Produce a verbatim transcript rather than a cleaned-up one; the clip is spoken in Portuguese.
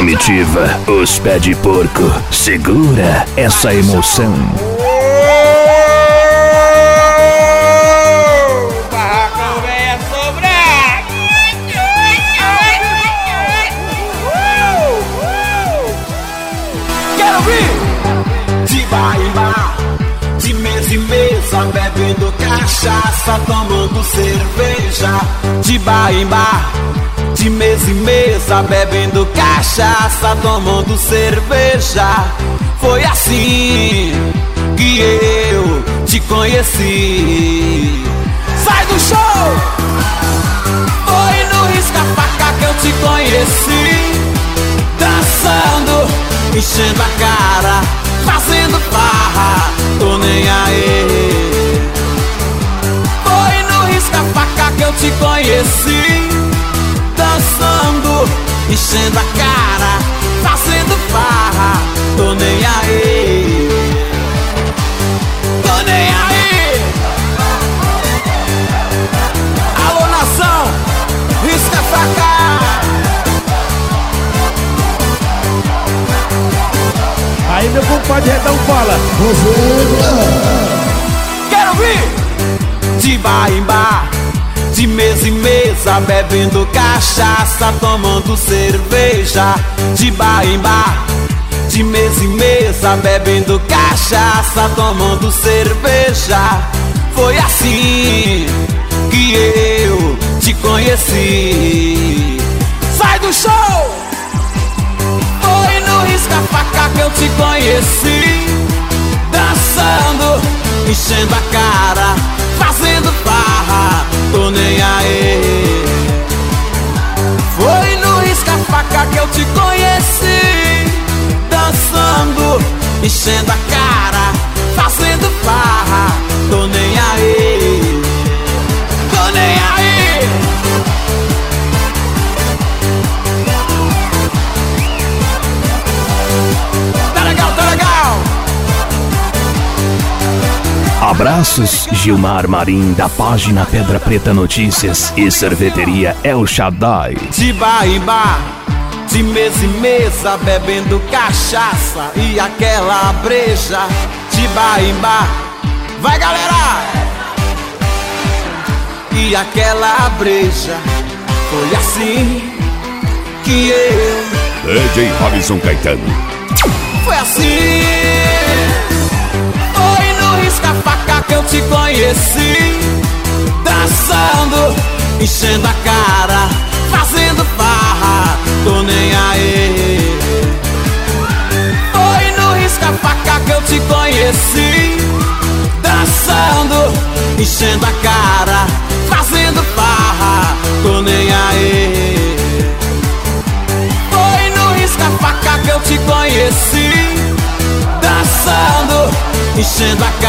comitiva, os pé de porco. Segura essa emoção. De mesa em mesa, bebendo cachaça, tomando cerveja. De bar em bar, de mesa em mesa, bebendo cachaça, tomando cerveja. Foi assim que eu te conheci. Sai do show! Foi no risca-faca que eu te conheci. Dançando, enchendo a cara, fazendo farra, tô nem aí. Foi no risca-faca que eu te conheci. Dançando, enchendo a cara, fazendo farra, tô nem aí. Tô nem aí. Alô, nação, risca-faca. Aí meu compadre Redão fala: quero vir! De bar em bar, de mesa em mesa, bebendo cachaça, tomando cerveja. De bar em bar, de mesa em mesa, bebendo cachaça, tomando cerveja. Foi assim que eu te conheci. Sai do show! Foi no risca-faca que eu te conheci. Dançando, enchendo a cara, fazendo farra, tô nem aí. Foi no risca-faca que eu te conheci. Dançando, enchendo a cara, fazendo farra, tô nem aí. Tô nem aí. Tá legal, tá legal. Abraços, Gilmar Marim, da página Pedra Preta Notícias e Cerveteria El Shaddai. De bar em bar, de mesa em mesa, bebendo cachaça e aquela breja. De bar em bar, vai galera! E aquela breja. Foi assim que eu D J Robinson Caetano. Foi assim. Foi no risca-faca que eu te conheci. Dançando, enchendo a cara, fazendo farra, tô nem aí. Foi no risca-faca que eu te conheci. Dançando, enchendo a cara, fazendo farra, tô nem aí. Foi no risca-faca que eu te conheci. Dançando, enchendo a